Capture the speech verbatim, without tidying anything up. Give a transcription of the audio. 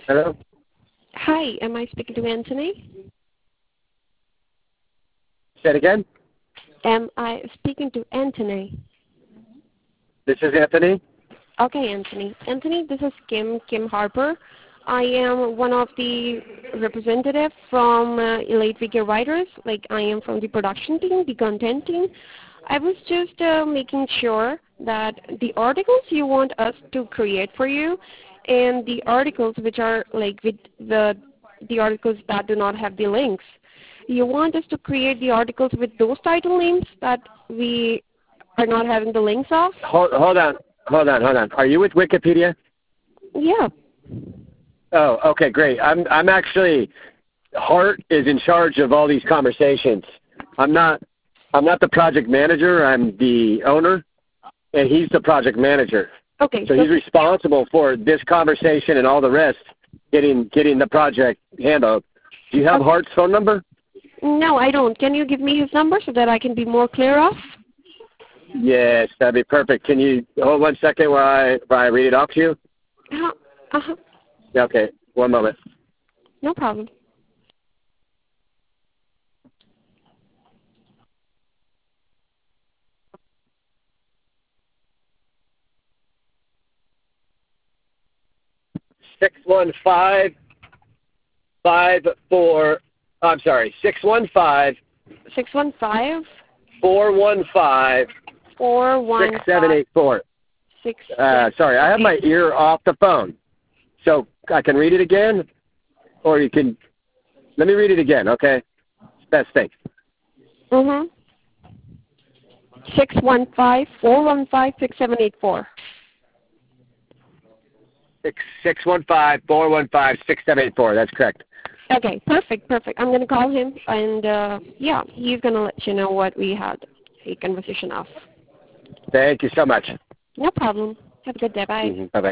Hello? Hi, am I speaking to Anthony? Say it again? Am I speaking to Anthony? This is Anthony. Okay, Anthony. Anthony, this is Kim, Kim Harper. I am one of the representatives from uh, Elite Figure Writers. Like, I am from the production team, the content team. I was just uh, making sure that the articles you want us to create for you and the articles which are like with the, the articles that do not have the links, you want us to create the articles with those title names that we are not having the links of? Hold, hold on. Hold on. Hold on. Are you with Wikipedia? Yeah. Oh, okay, great. I'm, I'm actually, Hart is in charge of all these conversations. I'm not, I'm not the project manager. I'm the owner, and he's the project manager. Okay. So, so he's responsible for this conversation and all the rest, getting, getting the project handled. Do you have okay. Hart's phone number? No, I don't. Can you give me his number so that I can be more clear of? Yes, that'd be perfect. Can you hold one second while I, while I read it off to you? Uh-huh. Uh-huh. Okay, one moment. No problem. Six one five five four. I'm sorry, six one five Six one five four one five four one six seven eight four. six. Uh, sorry, I have my ear off the phone, so I can read it again, or you can. Let me read it again, okay? Best thing. Mm-hmm. Six one five four one five six seven eight four. Six six one five four one five six seven eight four. That's correct. Okay, perfect, perfect. I'm going to call him, and uh, yeah, he's going to let you know what we had a conversation of. Thank you so much. No problem. Have a good day. Bye. Mm-hmm. Bye bye.